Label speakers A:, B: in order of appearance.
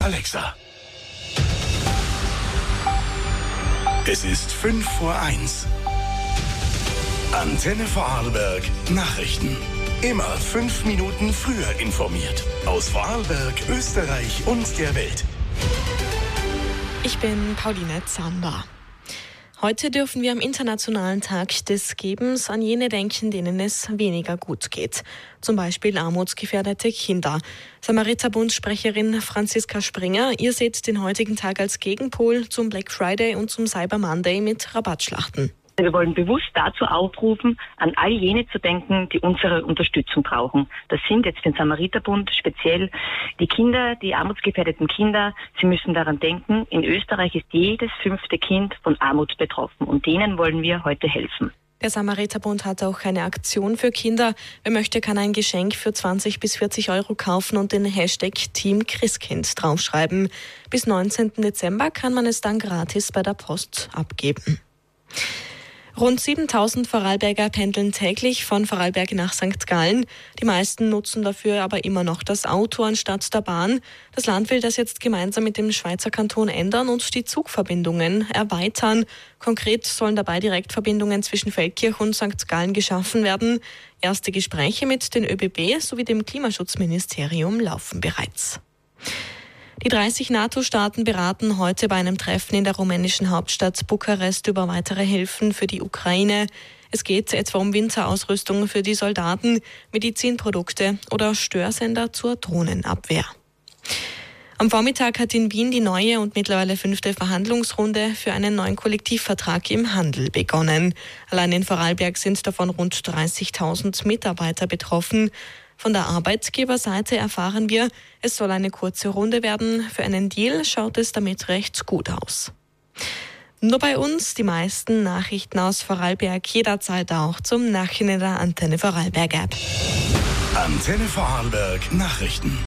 A: Alexa. Es ist 5:05. Antenne Vorarlberg Nachrichten. Immer 5 Minuten früher informiert. Aus Vorarlberg, Österreich und der Welt.
B: Ich bin Pauline Zander. Heute dürfen wir am Internationalen Tag des Gebens an jene denken, denen es weniger gut geht. Zum Beispiel armutsgefährdete Kinder. Samariterbund-Sprecherin Franziska Springer, ihr seht den heutigen Tag als Gegenpol zum Black Friday und zum Cyber Monday mit Rabattschlachten.
C: Wir wollen bewusst dazu aufrufen, an all jene zu denken, die unsere Unterstützung brauchen. Das sind jetzt den Samariterbund speziell die Kinder, die armutsgefährdeten Kinder. Sie müssen daran denken, in Österreich ist jedes 5. Kind von Armut betroffen und denen wollen wir heute helfen.
B: Der Samariterbund hat auch eine Aktion für Kinder. Wer möchte, kann ein Geschenk für 20 bis 40 Euro kaufen und den Hashtag Team Christkind draufschreiben. Bis 19. Dezember kann man es dann gratis bei der Post abgeben. Rund 7.000 Vorarlberger pendeln täglich von Vorarlberg nach St. Gallen. Die meisten nutzen dafür aber immer noch das Auto anstatt der Bahn. Das Land will das jetzt gemeinsam mit dem Schweizer Kanton ändern und die Zugverbindungen erweitern. Konkret sollen dabei Direktverbindungen zwischen Feldkirch und St. Gallen geschaffen werden. Erste Gespräche mit den ÖBB sowie dem Klimaschutzministerium laufen bereits. Die 30 NATO-Staaten beraten heute bei einem Treffen in der rumänischen Hauptstadt Bukarest über weitere Hilfen für die Ukraine. Es geht etwa um Winterausrüstung für die Soldaten, Medizinprodukte oder Störsender zur Drohnenabwehr. Am Vormittag hat in Wien die neue und mittlerweile 5. Verhandlungsrunde für einen neuen Kollektivvertrag im Handel begonnen. Allein in Vorarlberg sind davon rund 30.000 Mitarbeiter betroffen. Von der Arbeitgeberseite erfahren wir, es soll eine kurze Runde werden. Für einen Deal schaut es damit recht gut aus. Nur bei uns die meisten Nachrichten aus Vorarlberg jederzeit auch zum Nachhinein der Antenne Vorarlberg App.
A: Antenne Vorarlberg Nachrichten.